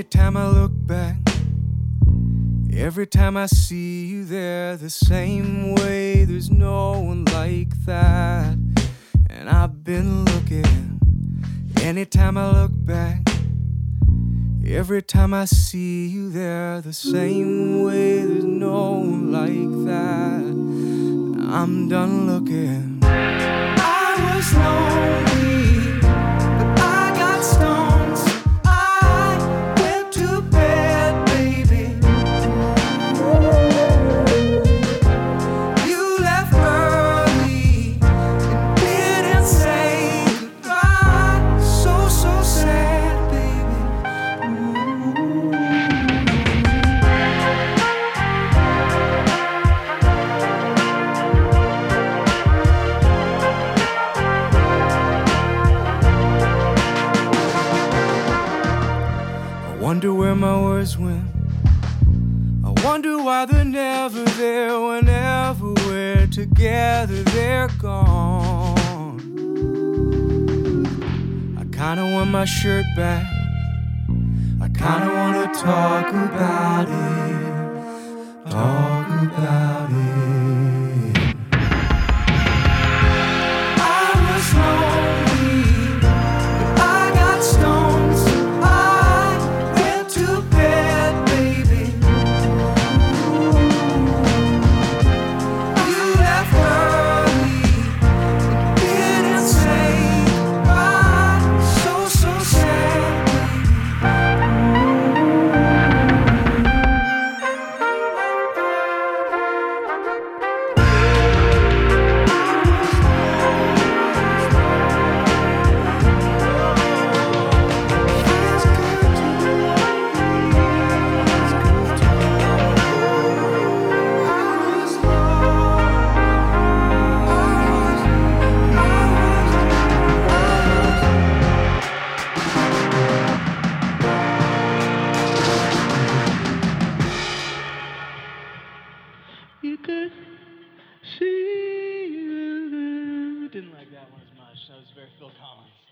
Anytime I look back, every time I see you there, the same way, there's no one like that. And I've been looking, anytime I look back, every time I see you there, the same way, there's no one like that. I'm done looking. I was lonely, but I got stones. I went to bed, baby. You left early and didn't say goodbye. So sad, baby. I wonder where my words went. I wonder why they're never there. Whenever we're together, they're gone. I kinda want my shirt back. I kinda wanna talk about it. Talk about it. I was lonely, but I got stones. I went to bed, baby. You left early and didn't say goodbye. So sad, You could see. Didn't like that one as much. That was very Phil Collins.